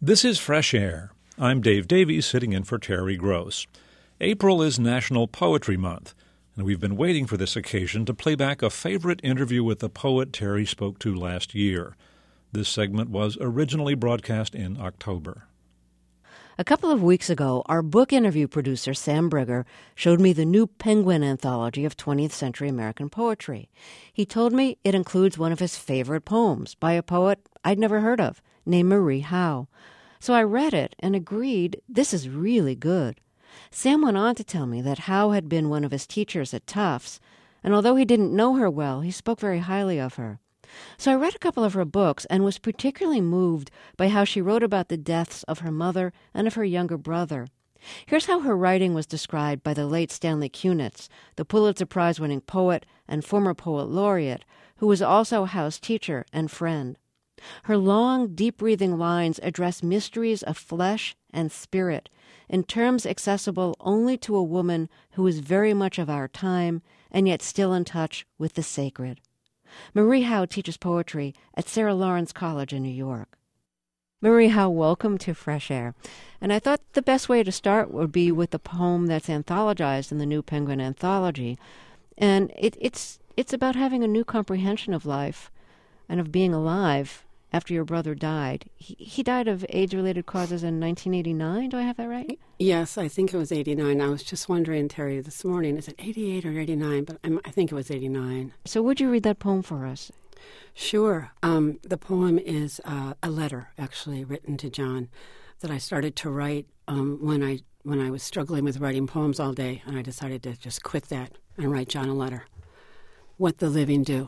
This is Fresh Air. I'm Dave Davies, sitting in for Terry Gross. April is National Poetry Month, and we've been waiting for this occasion to play back a favorite interview with the poet Terry spoke to last year. This segment was originally broadcast in October. A couple of weeks ago, our book interview producer, Sam Brigger, showed me the new Penguin anthology of 20th century American poetry. He told me it includes one of his favorite poems by a poet I'd never heard of, named Marie Howe. So I read it and agreed this is really good. Sam went on to tell me that Howe had been one of his teachers at Tufts, and although he didn't know her well, he spoke very highly of her. So I read a couple of her books and was particularly moved by how she wrote about the deaths of her mother and of her younger brother. Here's how her writing was described by the late Stanley Kunitz, the Pulitzer Prize-winning poet and former poet laureate, who was also Howe's teacher and friend. Her long, deep-breathing lines address mysteries of flesh and spirit in terms accessible only to a woman who is very much of our time and yet still in touch with the sacred. Marie Howe teaches poetry at Sarah Lawrence College in New York. Marie Howe, welcome to Fresh Air. And I thought the best way to start would be with the poem that's anthologized in the new Penguin anthology. And it's about having a new comprehension of life and of being alive after your brother died. He died of AIDS-related causes in 1989. Do I have that right? Yes, I think it was 89. I was just wondering, Terry, this morning, is it 88 or 89? But I think it was 89. So would you read that poem for us? Sure. The poem is a letter, actually, written to John that I started to write when I was struggling with writing poems all day, and I decided to just quit that and write John a letter. What the living do.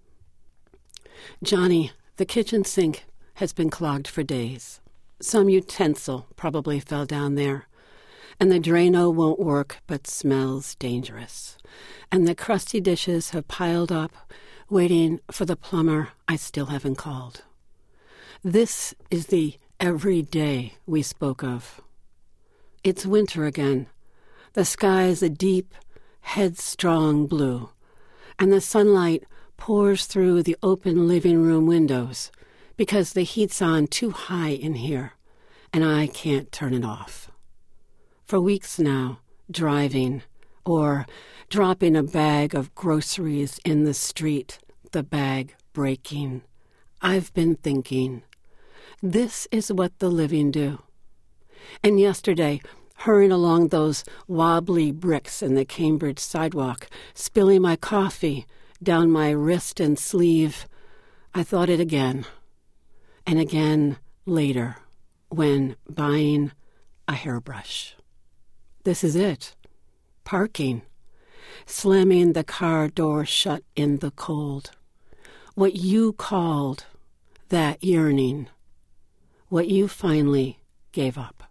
Johnny, the kitchen sink has been clogged for days. Some utensil probably fell down there, and the Drano won't work but smells dangerous. And the crusty dishes have piled up, waiting for the plumber I still haven't called. This is the everyday we spoke of. It's winter again. The sky is a deep, headstrong blue, and the sunlight pours through the open living room windows because the heat's on too high in here, and I can't turn it off. For weeks now, driving or dropping a bag of groceries in the street, the bag breaking, I've been thinking, this is what the living do. And yesterday, hurrying along those wobbly bricks in the Cambridge sidewalk, spilling my coffee down my wrist and sleeve, I thought it again, and again later when buying a hairbrush. This is it. Parking. Slamming the car door shut in the cold. What you called that yearning. What you finally gave up.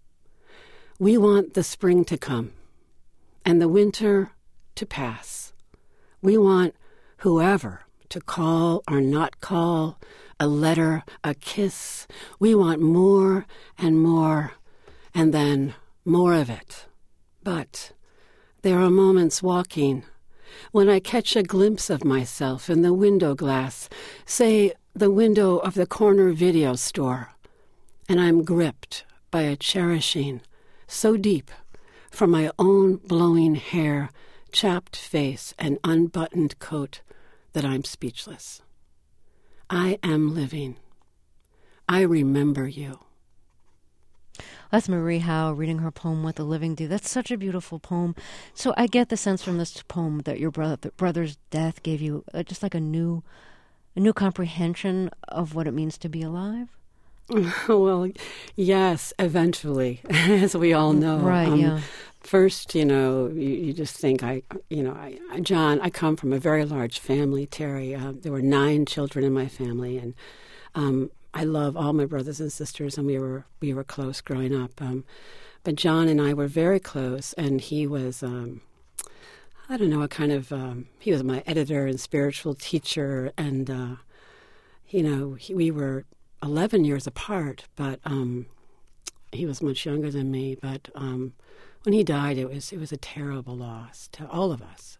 We want the spring to come and the winter to pass. We want whoever to call or not call, a letter, a kiss. We want more and more, and then more of it. But there are moments walking when I catch a glimpse of myself in the window glass, say the window of the corner video store, and I'm gripped by a cherishing so deep for my own blowing hair, chapped face, and unbuttoned coat that I'm speechless. I am living. I remember you. That's Marie Howe reading her poem, What the Living Do. That's such a beautiful poem. So I get the sense from this poem that your brother's death gave you just like a new comprehension of what it means to be alive. Well, yes, eventually, as we all know. Right, yeah. First, you just think, John, I come from a very large family, Terry. There were 9 children in my family, and I love all my brothers and sisters, and we were close growing up. But John and I were very close, and he was, he was my editor and spiritual teacher, and, we were 11 years apart, but he was much younger than me, but when he died, it was a terrible loss to all of us.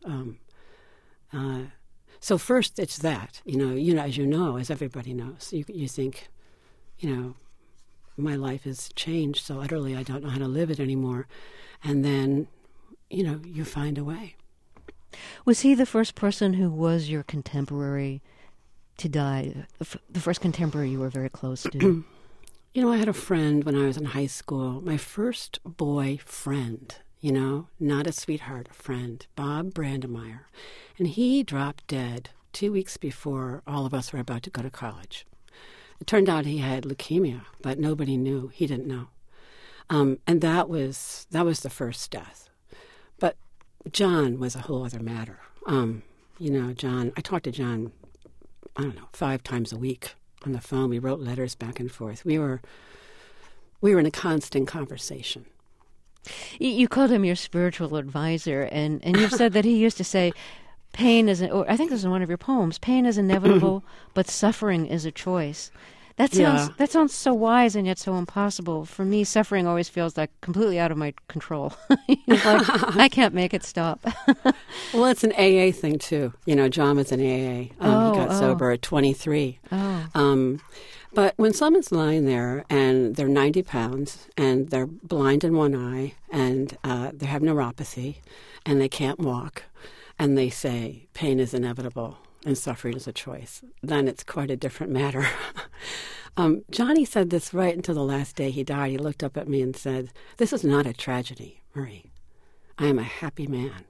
So first, it's that as everybody knows, you think, my life has changed so utterly, I don't know how to live it anymore. And then, you find a way. Was he the first person who was your contemporary to die, the first contemporary you were very close to? I had a friend when I was in high school, my first boy friend, not a sweetheart, a friend, Bob Brandemeyer. And he dropped dead 2 weeks before all of us were about to go to college. It turned out he had leukemia, but nobody knew. He didn't know. And that was the first death. But John was a whole other matter. John, I talked to John, 5 times a week on the phone. We wrote letters back and forth. We were in a constant conversation. You called him your spiritual advisor, and you've said that he used to say, pain is, or I think this is one of your poems, pain is inevitable, but suffering is a choice. That sounds so wise and yet so impossible. For me, suffering always feels like completely out of my control. I can't make it stop. Well, it's an AA thing, too. John was in AA. He got sober at 23. But when someone's lying there and they're 90 pounds and they're blind in one eye and they have neuropathy and they can't walk and they say pain is inevitable and suffering is a choice, then it's quite a different matter. Johnny said this right until the last day he died. He looked up at me and said, "This is not a tragedy, Marie. I am a happy man."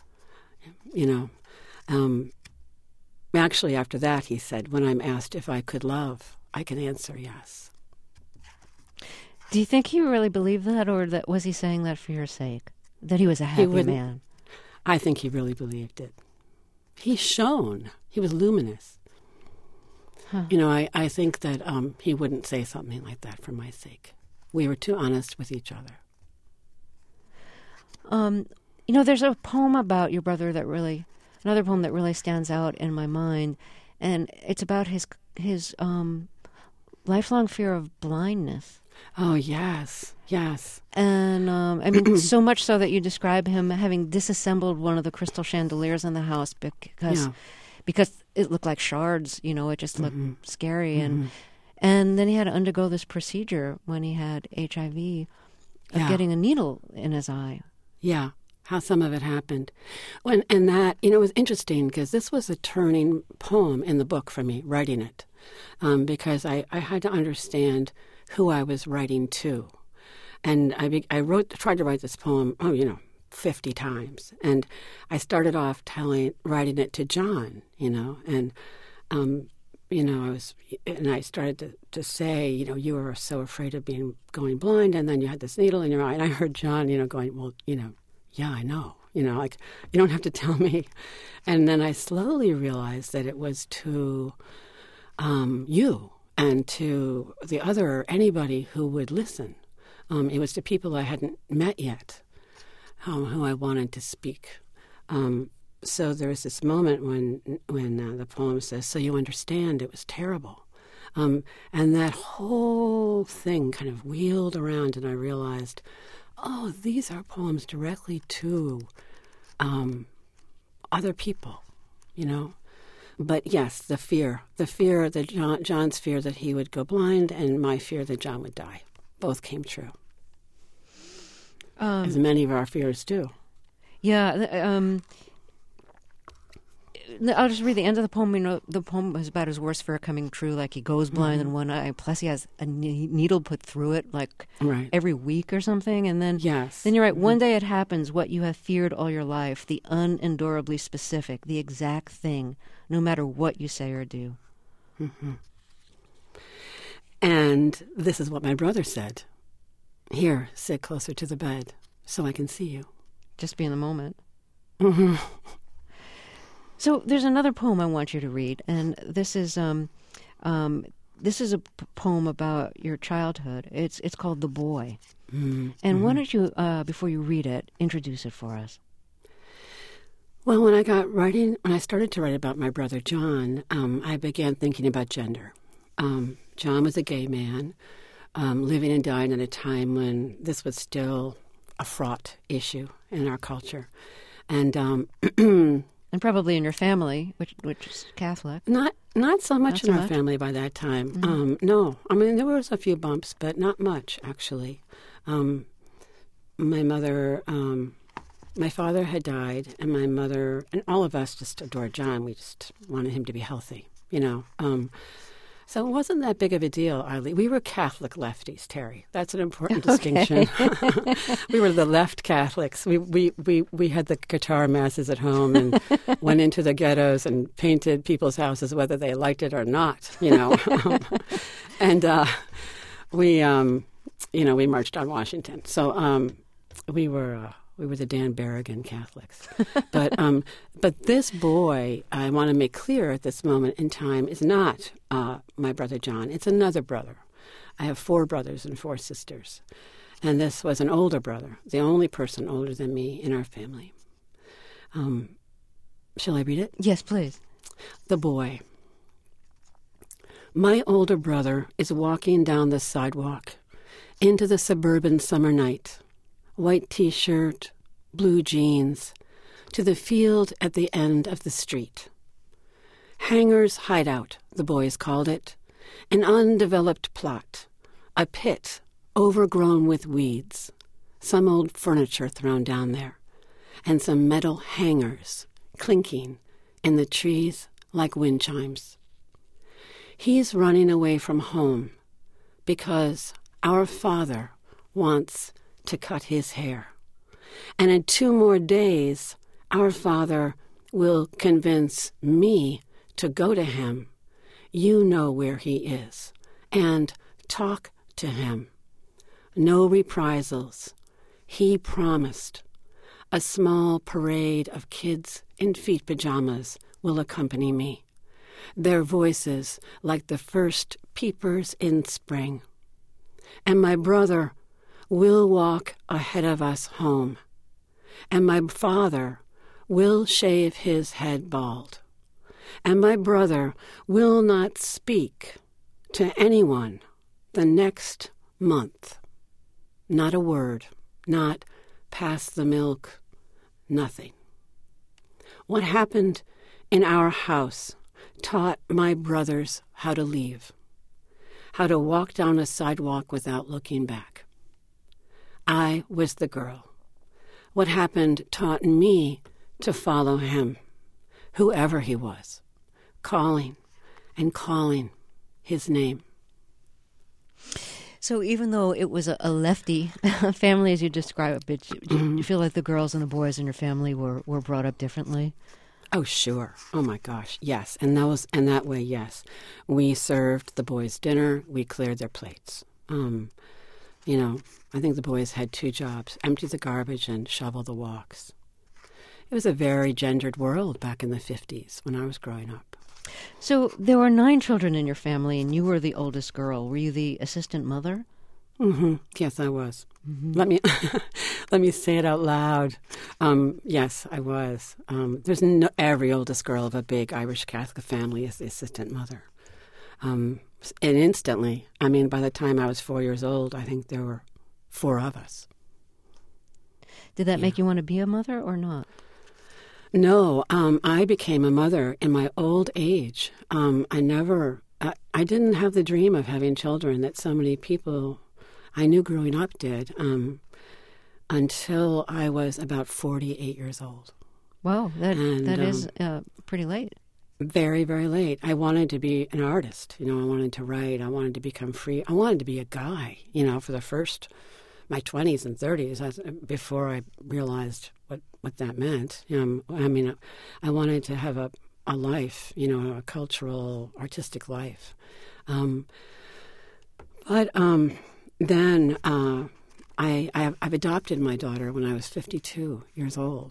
Actually, after that, he said, when I'm asked if I could love, I can answer yes. Do you think he really believed that, or that was he saying that for your sake? That he was a happy man? I think he really believed it. He shone. He was luminous. Huh. I think that he wouldn't say something like that for my sake. We were too honest with each other. There's a poem about your brother another poem that really stands out in my mind, and it's about his lifelong fear of blindness. Oh, yes. And, so much so that you describe him having disassembled one of the crystal chandeliers in the house because it looked like shards, it just looked scary. And then he had to undergo this procedure when he had HIV of getting a needle in his eye. Yeah, how some of it happened. It was interesting because this was a turning poem in the book for me, writing it, because I had to understand who I was writing to. And I tried to write this poem, 50 times. And I started off writing it to John, and I started to say, you were so afraid of going blind, and then you had this needle in your eye. And I heard John, going, well, yeah, I know, you don't have to tell me. And then I slowly realized that it was to you and to anybody who would listen. It was to people I hadn't met yet, who I wanted to speak. So there was this moment when the poem says, "So you understand, it was terrible." And that whole thing kind of wheeled around, and I realized, oh, these are poems directly to other people, But yes, the fear that John's fear that he would go blind and my fear that John would die, both came true. As many of our fears do. Yeah. I'll just read the end of the poem. The poem is about his worst fear coming true. Like he goes blind in one eye. Plus he has a needle put through it every week or something. And then, then you're right. One day it happens, what you have feared all your life, the unendurably specific, the exact thing, no matter what you say or do. Mm-hmm. And this is what my brother said. Here, sit closer to the bed so I can see you. Just be in the moment. Mm-hmm. So there's another poem I want you to read, and this is a poem about your childhood. It's called "The Boy," and why don't you, before you read it, introduce it for us? Well, when I started to write about my brother John, I began thinking about gender. John was a gay man, living and dying at a time when this was still a fraught issue in our culture, and And probably in your family, which is Catholic. Not so much in our family by that time. Mm-hmm. No. I mean, there was a few bumps, but not much, actually. My mother, my father had died, and my mother, and all of us just adored John. We just wanted him to be healthy, you know. So it wasn't that big of a deal, Eileen. We were Catholic lefties, Terry. That's an important distinction. We were the left Catholics. We had the guitar masses at home and went into the ghettos and painted people's houses whether they liked it or not, you know. And we marched on Washington. So we were the Dan Berrigan Catholics. But this boy, I want to make clear at this moment in time, is not my brother John. It's another brother. I have 4 brothers and 4 sisters. And this was an older brother, the only person older than me in our family. Shall I read it? Yes, please. The boy. My older brother is walking down the sidewalk into the suburban summer night. White T-shirt, blue jeans, to the field at the end of the street. Hanger's Hideout, the boys called it, an undeveloped plot, a pit overgrown with weeds, some old furniture thrown down there, and some metal hangers clinking in the trees like wind chimes. He's running away from home because our father wants to cut his hair. And in 2 more days, our father will convince me to go to him. You know where he is. And talk to him. No reprisals. He promised. A small parade of kids in feet pajamas will accompany me. Their voices like the first peepers in spring. And my brother will walk ahead of us home, and my father will shave his head bald, and my brother will not speak to anyone the next month. Not a word, not pass the milk, nothing. What happened in our house taught my brothers how to leave, how to walk down a sidewalk without looking back. I was the girl. What happened taught me to follow him, whoever he was, calling and calling his name. So even though it was a lefty family, as you describe it, do you feel like the girls and the boys in your family were brought up differently? Oh, sure. Oh, my gosh. Yes. And that way, yes. We served the boys dinner. We cleared their plates. I think the boys had 2 jobs, empty the garbage and shovel the walks. It was a very gendered world back in the 50s when I was growing up. So there were 9 children in your family, and you were the oldest girl. Were you the assistant mother? Mm-hmm. Yes, I was. Mm-hmm. Let me say it out loud. Yes, I was. Every oldest girl of a big Irish Catholic family is the assistant mother. And instantly, by the time I was 4 years old, I think there were 4 of us. Did that make you want to be a mother or not? No, I became a mother in my old age. I didn't have the dream of having children that so many people I knew growing up did until I was about 48 years old. Wow, that is pretty late. Very, very late. I wanted to be an artist. I wanted to write. I wanted to become free. I wanted to be a guy, for the first, my 20s and 30s, before I realized what that meant. I wanted to have a life, a cultural, artistic life. But then I've adopted my daughter when I was 52 years old.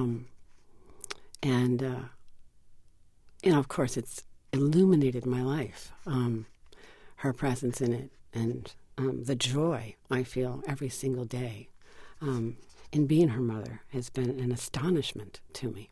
Of course, it's illuminated my life, her presence in it, and the joy I feel every single day in being her mother has been an astonishment to me.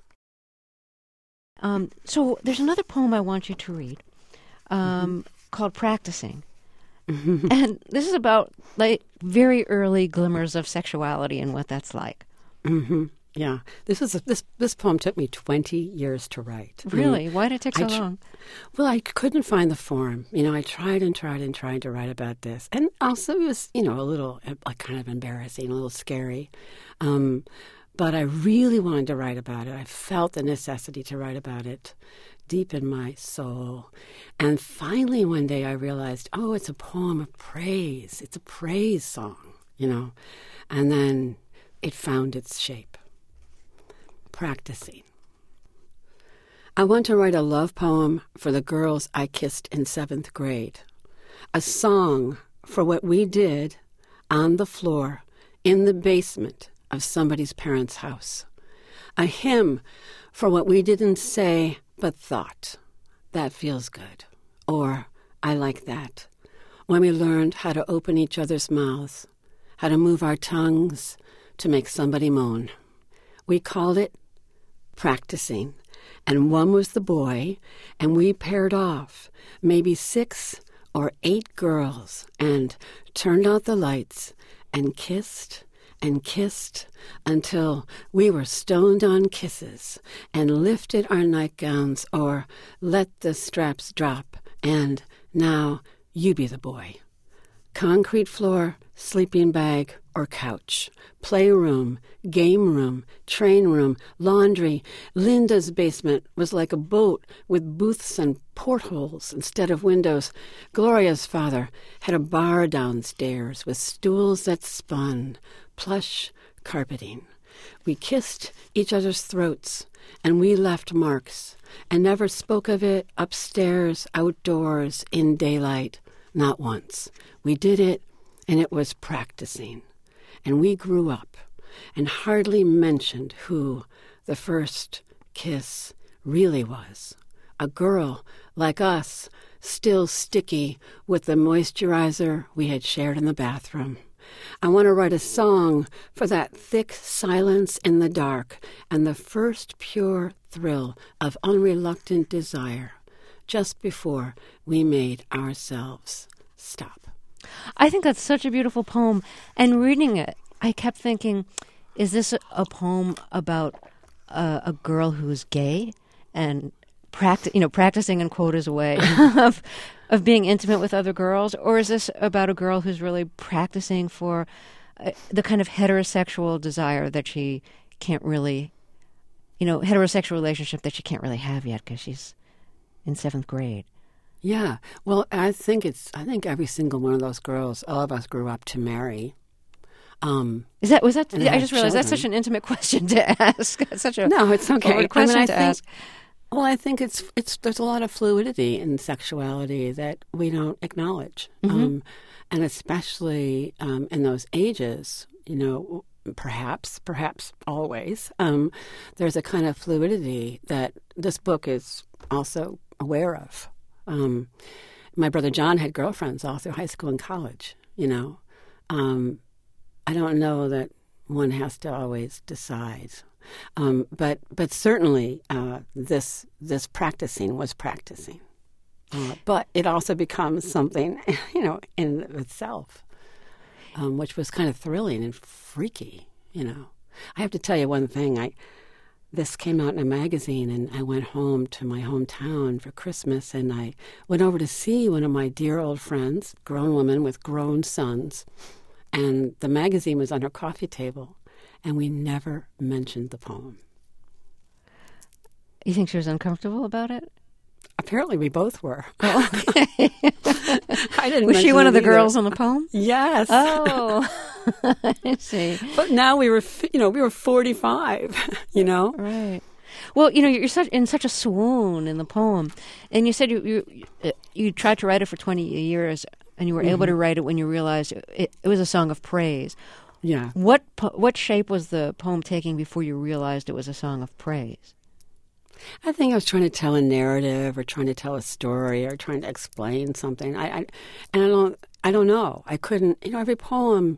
So there's another poem I want you to read called Practicing. Mm-hmm. And this is about very early glimmers of sexuality and what that's like. Mm-hmm. Yeah. This poem took me 20 years to write. Really? Why did it take so long? Well, I couldn't find the form. I tried and tried and tried to write about this. And also it was, a little kind of embarrassing, a little scary. But I really wanted to write about it. I felt the necessity to write about it deep in my soul. And finally one day I realized, it's a poem of praise. It's a praise song, And then it found its shape. Practicing. I want to write a love poem for the girls I kissed in 7th grade. A song for what we did on the floor in the basement of somebody's parents' house. A hymn for what we didn't say but thought. That feels good. Or, I like that. When we learned how to open each other's mouths, how to move our tongues to make somebody moan. We called it practicing, and one was the boy, and we paired off, maybe 6 or 8 girls, and turned out the lights, and kissed until we were stoned on kisses, and lifted our nightgowns or let the straps drop, and now you be the boy. Concrete floor, sleeping bag, or couch, playroom, game room, train room, laundry. Linda's basement was like a boat with booths and portholes instead of windows. Gloria's father had a bar downstairs with stools that spun, plush carpeting. We kissed each other's throats, and we left marks, and never spoke of it upstairs, outdoors, in daylight, not once. We did it, and it was practicing. And we grew up and hardly mentioned who the first kiss really was. A girl like us, still sticky with the moisturizer we had shared in the bathroom. I want to write a song for that thick silence in the dark and the first pure thrill of unreluctant desire just before we made ourselves stop. I think that's such a beautiful poem. And reading it, I kept thinking, is this a poem about a girl who's gay and practicing in quotas a way of being intimate with other girls? Or is this about a girl who's really practicing for the kind of heterosexual desire that she can't really, heterosexual relationship that she can't really have yet because she's in 7th grade? Yeah. Well, I think every single one of those girls, all of us grew up to marry. Was that? Yeah, I just realized children. That's such an intimate question to ask. It's such a no, it's okay. Question to ask. Well, I think it's there's a lot of fluidity in sexuality that we don't acknowledge, and especially in those ages, perhaps always, there's a kind of fluidity that this book is also aware of. My brother John had girlfriends all through high school and college, I don't know that one has to always decide. But certainly this practicing was practicing. But it also becomes something, in itself, which was kind of thrilling and freaky, I have to tell you one thing. This came out in a magazine, and I went home to my hometown for Christmas, and I went over to see one of my dear old friends, grown woman with grown sons, and the magazine was on her coffee table, and we never mentioned the poem. You think she was uncomfortable about it? Apparently we both were. Oh, okay. I didn't Was she one of the either. Girls on the poem? Yes. Oh, I see. But now we were 45, Right. Well, you're in such a swoon in the poem, and you said you tried to write it for 20 years, and you were able to write it when you realized it was a song of praise. Yeah. What shape was the poem taking before you realized it was a song of praise? I think I was trying to tell a narrative, or trying to tell a story, or trying to explain something. I don't know. I couldn't. Every poem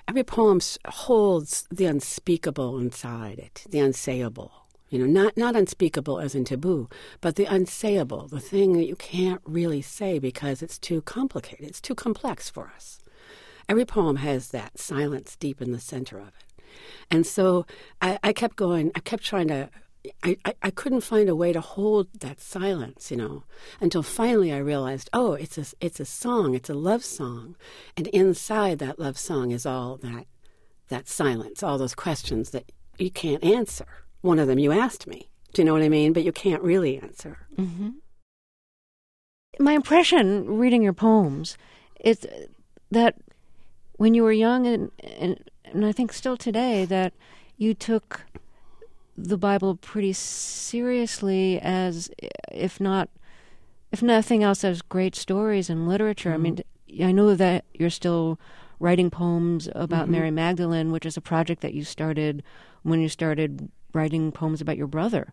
holds the unspeakable inside it, the unsayable. Not unspeakable as in taboo, but the unsayable, the thing that you can't really say because it's too complicated. It's too complex for us. Every poem has that silence deep in the center of it. And so I kept going. I kept trying to. I couldn't find a way to hold that silence, until finally I realized, it's a song, it's a love song, and inside that love song is all that silence, all those questions that you can't answer. One of them you asked me, do you know what I mean? But you can't really answer. Mm-hmm. My impression, reading your poems, is that when you were young, and I think still today, that you took the Bible pretty seriously, as if nothing else, as great stories and literature. Mm-hmm. I mean, I know that you're still writing poems about Mary Magdalene, which is a project that you started when you started writing poems about your brother.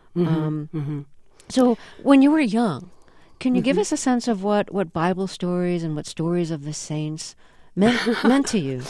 So when you were young, can you give us a sense of what Bible stories and what stories of the saints meant to you?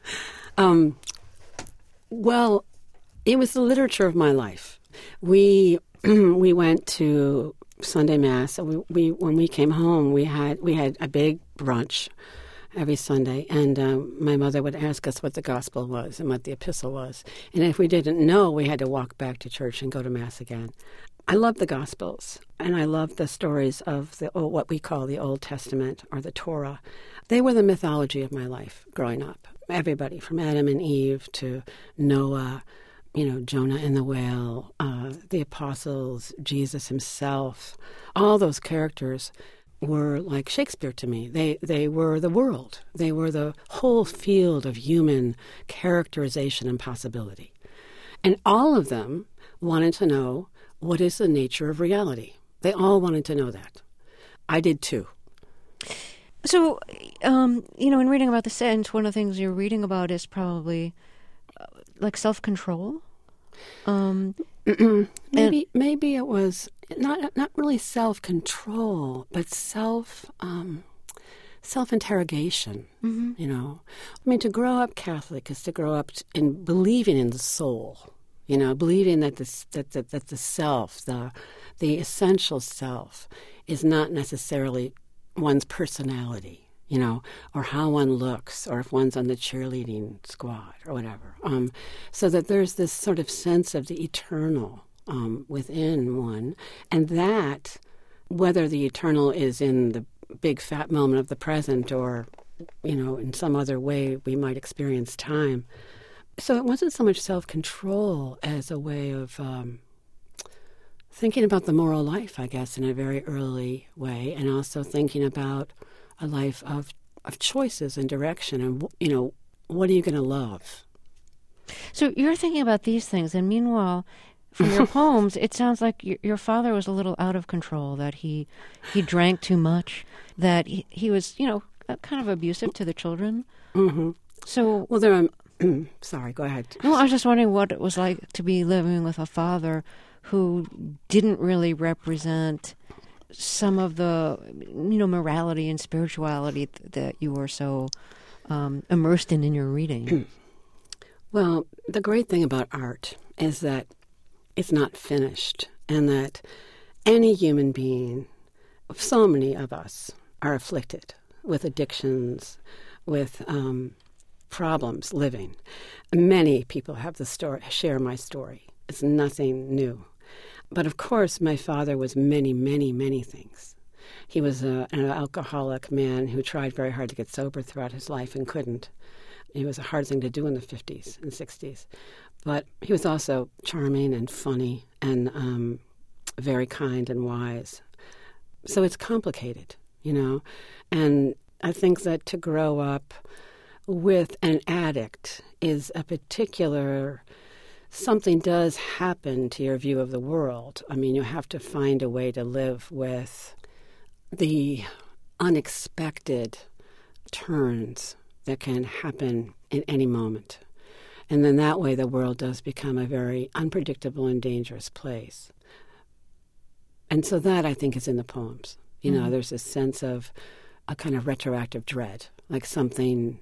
Well, it was the literature of my life. We went to Sunday Mass. We when we came home, we had a big brunch every Sunday, and my mother would ask us what the gospel was and what the epistle was. And if we didn't know, we had to walk back to church and go to Mass again. I love the Gospels, and I love the stories of what we call the Old Testament or the Torah. They were the mythology of my life growing up. Everybody from Adam and Eve to Noah, Jonah and the whale, the apostles, Jesus himself, all those characters were like Shakespeare to me. They were the world. They were the whole field of human characterization and possibility. And all of them wanted to know, what is the nature of reality? They all wanted to know that. I did too. So, in reading about the saints, one of the things you're reading about is probably like self-control. Maybe it was not really self-control, but self-interrogation. To grow up Catholic is to grow up in believing in the soul. Believing that the self, the essential self, is not necessarily one's personality, or how one looks, or if one's on the cheerleading squad or whatever. So that there's this sort of sense of the eternal within one, and that, whether the eternal is in the big fat moment of the present or, in some other way we might experience time. So it wasn't so much self-control as a way of thinking about the moral life, I guess, in a very early way, and also thinking about a life of choices and direction and, what are you going to love? So you're thinking about these things, and meanwhile, from your poems, it sounds like your father was a little out of control, that he drank too much, that he was, kind of abusive to the children. Mm-hmm. So... Well, there are... Sorry, go ahead. No, I was just wondering what it was like to be living with a father who didn't really represent some of the, morality and spirituality that you were so immersed in your reading. Well, the great thing about art is that it's not finished, and that any human being, so many of us, are afflicted with addictions, with problems living. Many people have the story, share my story. It's nothing new. But of course, my father was many, many, many things. He was an alcoholic man who tried very hard to get sober throughout his life and couldn't. It was a hard thing to do in the 50s and 60s. But he was also charming and funny and very kind and wise. So it's complicated, And I think that to grow up with an addict is a particular... Something does happen to your view of the world. I mean, you have to find a way to live with the unexpected turns that can happen in any moment. And then that way the world does become a very unpredictable and dangerous place. And so that, I think, is in the poems. There's a sense of a kind of retroactive dread, like something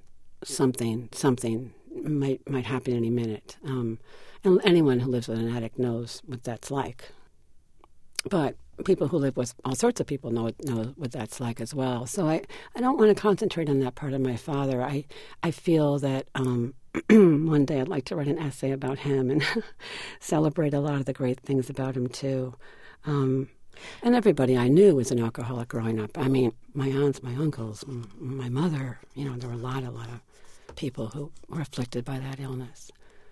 might happen any minute. And anyone who lives with an addict knows what that's like. But people who live with all sorts of people know what that's like as well. So I don't want to concentrate on that part of my father. I feel that One day I'd like to write an essay about him and celebrate a lot of the great things about him, too. And everybody I knew was an alcoholic growing up. I mean, my aunts, my uncles, my mother, there were a lot of people who were afflicted by that illness.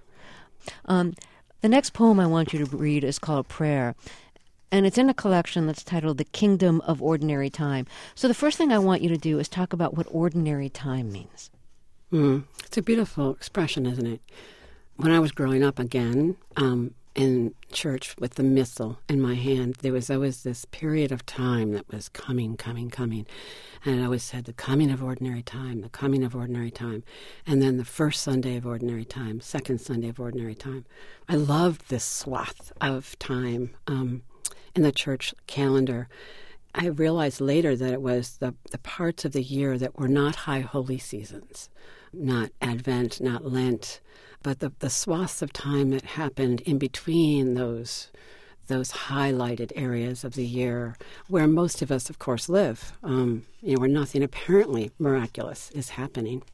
The next poem I want you to read is called Prayer, and it's in a collection that's titled The Kingdom of Ordinary Time. So the first thing I want you to do is talk about what ordinary time means. It's a beautiful expression, isn't it? When I was growing up again, in church with the missal in my hand, there was always this period of time that was coming. And I always said, the coming of ordinary time, the coming of ordinary time. And then the first Sunday of ordinary time, second Sunday of ordinary time. I loved this swath of time in the church calendar. I realized later that it was the parts of the year that were not high holy seasons, not Advent, not Lent, but the swaths of time that happened in between those highlighted areas of the year where most of us, of course, live, where nothing apparently miraculous is happening.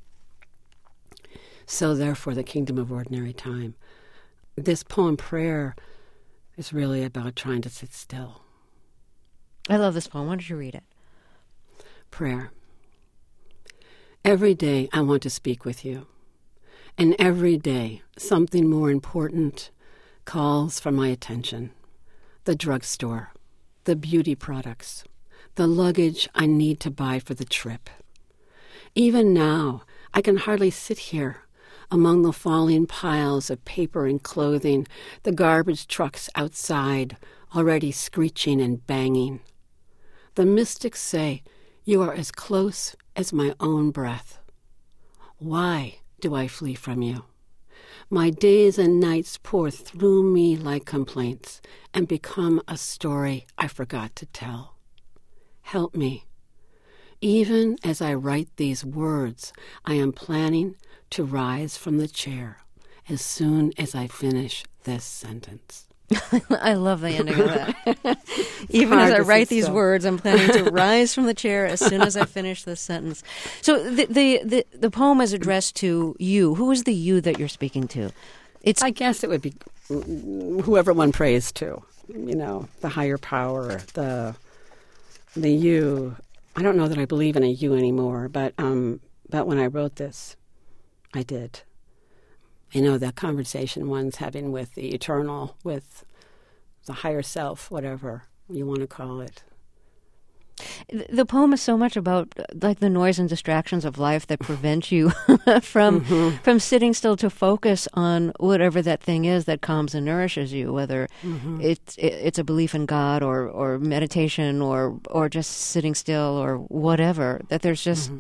So therefore, the kingdom of ordinary time. This poem, Prayer, is really about trying to sit still. I love this poem. Why don't you read it? Prayer. Every day I want to speak with you. And every day something more important calls for my attention. The drugstore, the beauty products, the luggage I need to buy for the trip. Even now, I can hardly sit here among the falling piles of paper and clothing, the garbage trucks outside already screeching and banging. The mystics say you are as close as my own breath. Why do I flee from you? My days and nights pour through me like complaints and become a story I forgot to tell. Help me. Even as I write these words, I am planning to rise from the chair as soon as I finish this sentence. I love the ending of that. Even as I write these words, I'm planning to rise from the chair as soon as I finish this sentence. So the poem is addressed to you. Who is the you that you're speaking to? I guess it would be whoever one prays to. The higher power, the you. I don't know that I believe in a you anymore, but when I wrote this, I did. That conversation one's having with the eternal, with the higher self, whatever you want to call it. The poem is so much about the noise and distractions of life that prevent you from sitting still to focus on whatever that thing is that calms and nourishes you, whether it's a belief in God or meditation or just sitting still or whatever. That there's just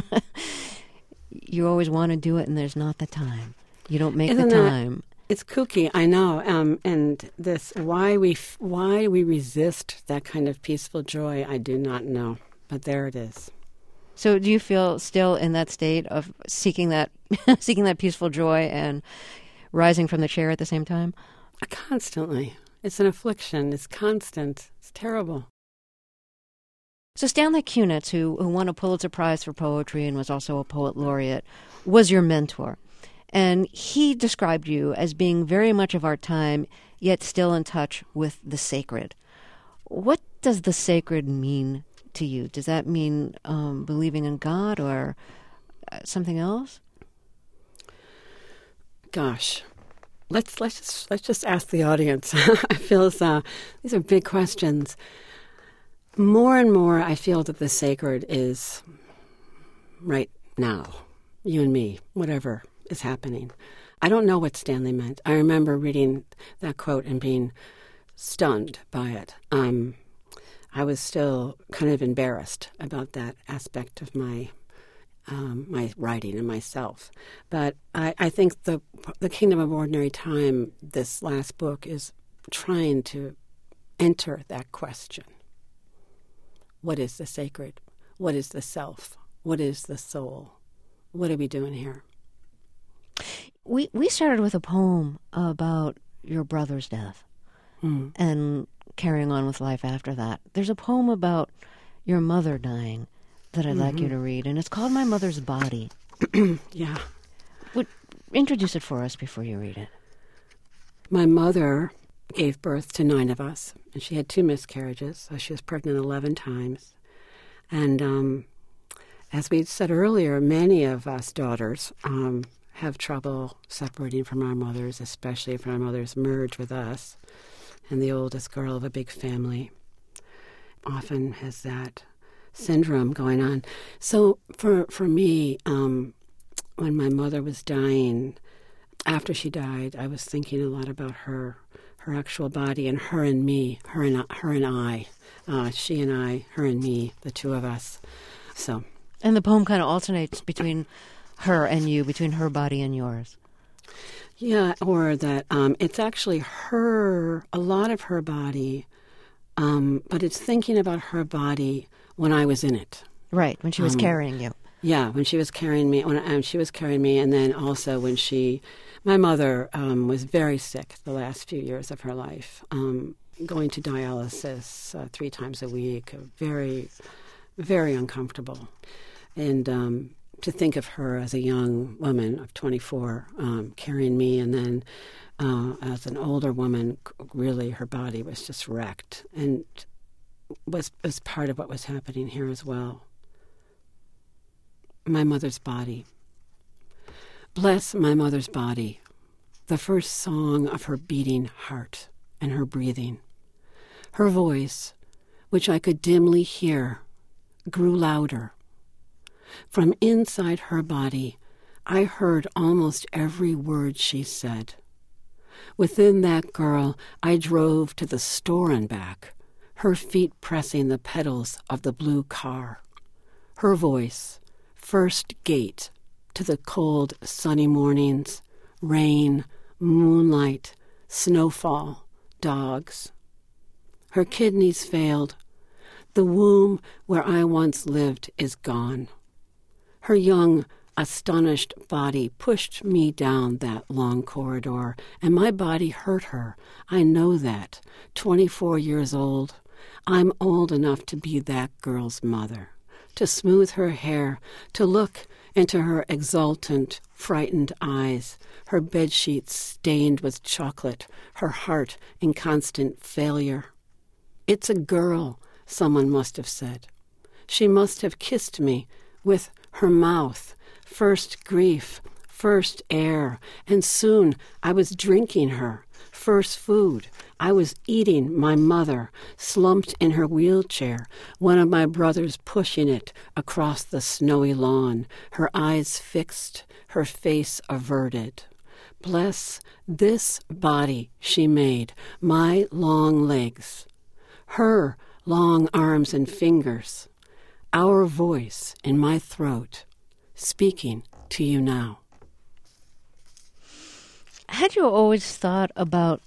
you always want to do it and there's not the time. You don't make the time. It's kooky, I know. And this why we resist that kind of peaceful joy, I do not know. But there it is. So, do you feel still in that state of seeking that peaceful joy and rising from the chair at the same time? Constantly. It's an affliction. It's constant. It's terrible. So Stanley Kunitz, who won a Pulitzer Prize for poetry and was also a poet laureate, was your mentor. And he described you as being very much of our time, yet still in touch with the sacred. What does the sacred mean to you? Does that mean believing in God or something else? Gosh, let's just ask the audience. I feel these are big questions. More and more, I feel that the sacred is right now, you and me, whatever is happening. I don't know what Stanley meant. I remember reading that quote and being stunned by it. I was still kind of embarrassed about that aspect of my writing and myself. But I think the Kingdom of Ordinary Time, this last book, is trying to enter that question. What is the sacred? What is the self? What is the soul? What are we doing here? We started with a poem about your brother's death and carrying on with life after that. There's a poem about your mother dying that I'd like you to read, and it's called My Mother's Body. Yeah. Introduce it for us before you read it. My mother gave birth to 9 of us, and she had 2 miscarriages, so she was pregnant 11 times. And as we said earlier, many of us daughters have trouble separating from our mothers, especially if our mothers merge with us. And the oldest girl of a big family often has that syndrome going on. So for me, when my mother was dying, after she died, I was thinking a lot about her actual body, and her and me, her and I, she and I, her and me, the 2 of us. So. And the poem kind of alternates between her and you, between her body and yours. Yeah, or that it's actually a lot of her body, but it's thinking about her body when I was in it. Right, when she was carrying you. Yeah, when she was carrying me, she was carrying me, and then also when my mother was very sick the last few years of her life, going to dialysis 3 times a week, very, very uncomfortable. And to think of her as a young woman of 24 carrying me, and then as an older woman, really her body was just wrecked, and was part of what was happening here as well. My mother's body. Bless my mother's body, the first song of her beating heart and her breathing. Her voice, which I could dimly hear, grew louder. From inside her body, I heard almost every word she said. Within that girl, I drove to the store and back, her feet pressing the pedals of the blue car. Her voice, first gate to the cold, sunny mornings, rain, moonlight, snowfall, dogs. Her kidneys failed. The womb where I once lived is gone. Her young, astonished body pushed me down that long corridor, and my body hurt her. I know that. 24 years old. I'm old enough to be that girl's mother, to smooth her hair, to look into her exultant, frightened eyes, her bedsheets stained with chocolate, her heart in constant failure. It's a girl, someone must have said. She must have kissed me with her mouth, first grief, first air, and soon I was drinking her, first food. I was eating my mother, slumped in her wheelchair, one of my brothers pushing it across the snowy lawn, her eyes fixed, her face averted. Bless this body she made, my long legs, her long arms and fingers, our voice in my throat, speaking to you now. Had you always thought about,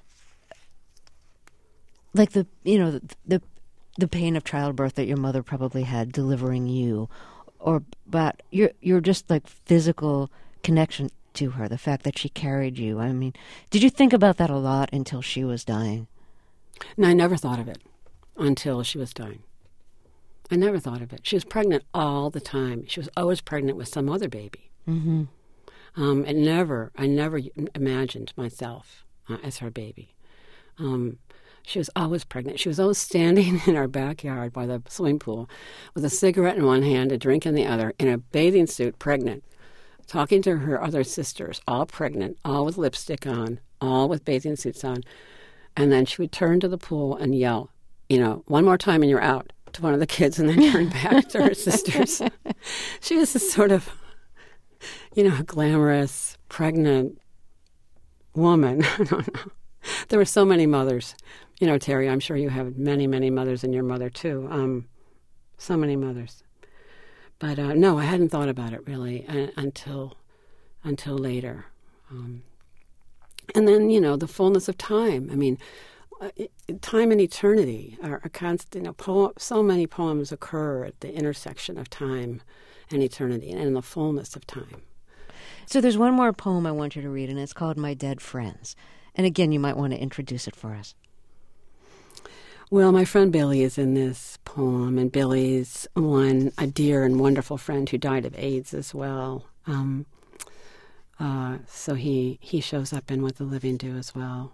like, the pain of childbirth that your mother probably had delivering you, or about your just like physical connection to her, the fact that she carried you? I mean, did you think about that a lot until she was dying? No, I never thought of it until she was dying. I never thought of it. She was pregnant all the time. She was always pregnant with some other baby. Mm-hmm. I never imagined myself as her baby. She was always pregnant. She was always standing in our backyard by the swimming pool with a cigarette in one hand, a drink in the other, in a bathing suit, pregnant, talking to her other sisters, all pregnant, all with lipstick on, all with bathing suits on. And then she would turn to the pool and yell, one more time and you're out, to one of the kids, and then turn back to her sisters. She was this sort of, glamorous, pregnant woman. I don't know. There were so many mothers. Terry, I'm sure you have many, many mothers and your mother too. So many mothers. But no, I hadn't thought about it really until later. And then, the fullness of time. I mean, time and eternity are constant. So many poems occur at the intersection of time and eternity and in the fullness of time. So there's one more poem I want you to read, and it's called My Dead Friends. And again, you might want to introduce it for us. Well, my friend Billy is in this poem, and Billy's a dear and wonderful friend who died of AIDS as well. so he shows up in What the Living Do as well.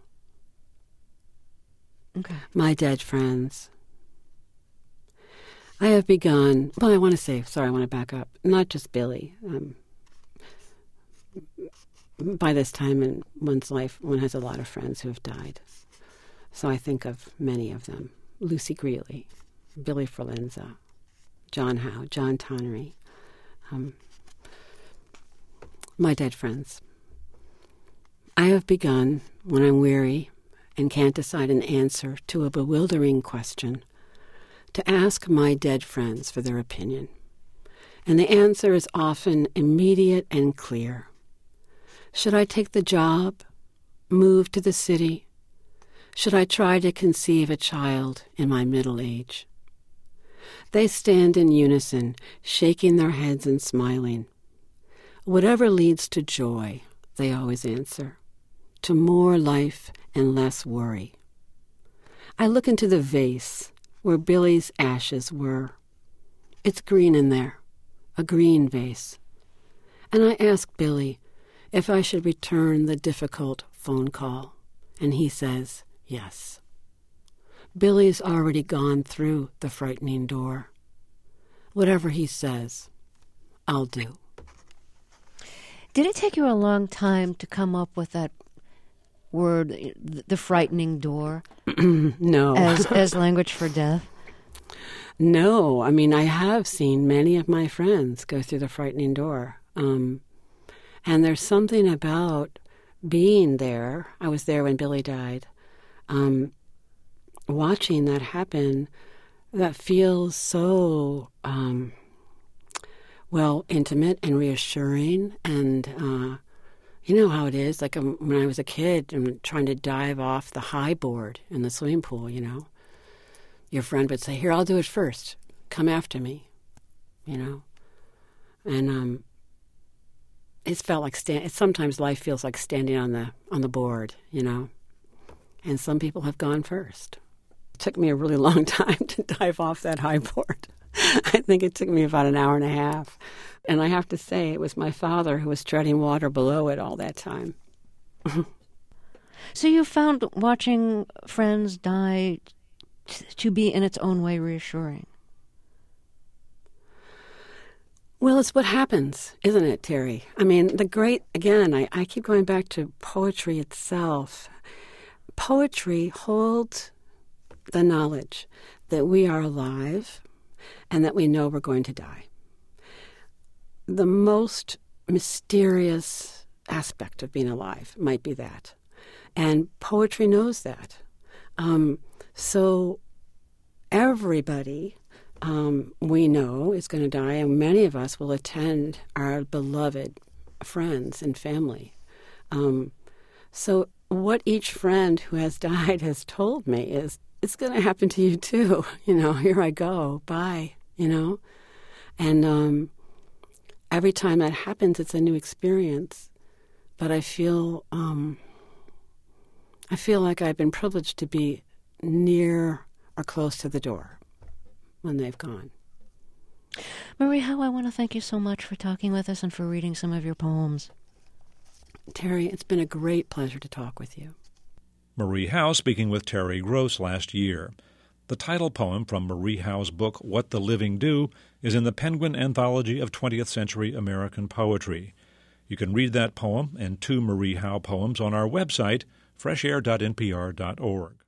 Okay. My dead friends. I have begun, well, I want to back up. Not just Billy. By this time in one's life, one has a lot of friends who have died. So I think of many of them. Lucy Greeley, Billy Forlenza, John Howe, John Tonnery. My dead friends. I have begun, when I'm weary and can't decide an answer to a bewildering question, to ask my dead friends for their opinion. And the answer is often immediate and clear. Should I take the job, move to the city? Should I try to conceive a child in my middle age? They stand in unison, shaking their heads and smiling. Whatever leads to joy, they always answer, to more life and less worry. I look into the vase where Billy's ashes were. It's green in there, a green vase. And I ask Billy if I should return the difficult phone call, and he says yes. Billy's already gone through the frightening door. Whatever he says, I'll do. Did it take you a long time to come up with that word, the frightening door? No. As language for death? No. I mean, I have seen many of my friends go through the frightening door. And there's something about being there. I was there when Billy died. Watching that happen, that feels so, intimate and reassuring. And you know how it is, like when I was a kid and trying to dive off the high board in the swimming pool, you know. Your friend would say, here, I'll do it first. Come after me, you know. And it's felt like sometimes life feels like standing on the board, you know. And some people have gone first. It took me a really long time to dive off that high board. I think it took me about an hour and a half. And I have to say, it was my father who was treading water below it all that time. So you found watching friends die to be in its own way reassuring? Well, it's what happens, isn't it, Terry? I mean, I keep going back to poetry itself. Poetry holds the knowledge that we are alive and that we know we're going to die. The most mysterious aspect of being alive might be that. And poetry knows that. So everybody we know is going to die, and many of us will attend our beloved friends and family. So what each friend who has died has told me is, it's going to happen to you too. You know, here I go, bye, you know. And every time that happens, it's a new experience. But I feel like I've been privileged to be near or close to the door when they've gone. Marie Howe, I want to thank you so much for talking with us and for reading some of your poems. Terry, it's been a great pleasure to talk with you. Marie Howe speaking with Terry Gross last year. The title poem from Marie Howe's book, What the Living Do, is in the Penguin Anthology of 20th Century American Poetry. You can read that poem and 2 Marie Howe poems on our website, freshair.npr.org.